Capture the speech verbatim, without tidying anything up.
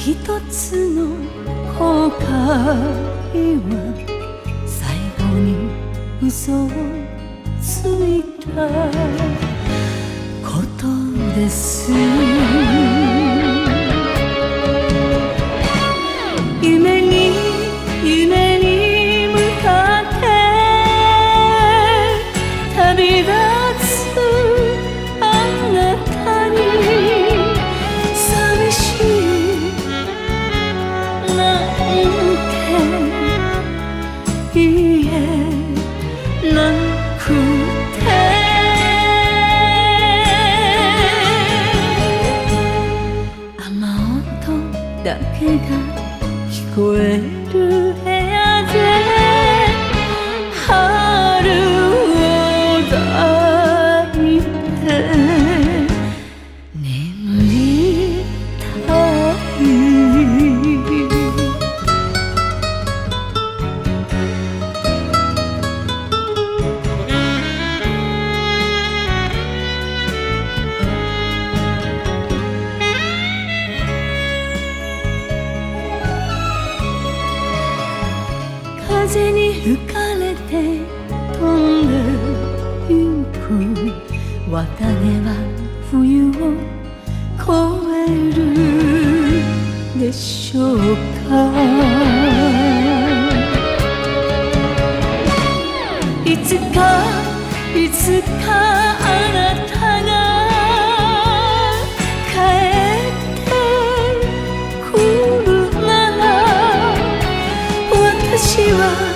一つの後悔は最後に嘘をついたことです。夢に夢に向かって旅立つあなたに寂しいなんて言えなくて雨音だけが聞こえる部屋で春を抱いて眠りたい。風に吹かれて飛んでゆく綿毛は冬を越えるでしょうか。いつかいつかあなたが帰ってくるなら私は